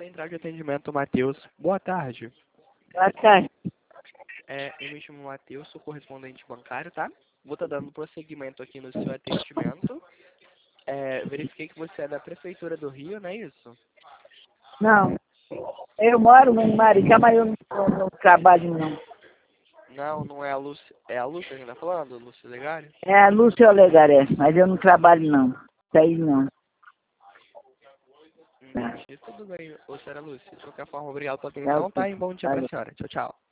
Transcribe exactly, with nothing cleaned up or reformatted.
Central de Atendimento, Matheus. Boa tarde. Boa tarde. É, eu me chamo Matheus, sou correspondente bancário, tá? Vou estar dando prosseguimento aqui no seu atendimento. É, verifiquei que você é da Prefeitura do Rio, não é isso? Não. Eu moro em Maricá, mas eu não, não, não trabalho, não. Não, não é a Lúcia. É a Lúcia que a gente tá falando? Lúcia Legari? É a Lúcia Olegaré, mas eu não trabalho, não. Isso aí, não. Entendi. Tudo bem, ô senhora Lúcia. De qualquer forma, obrigado pela Tá, atenção, tá? E bom dia pra valeu. senhora. Tchau, tchau.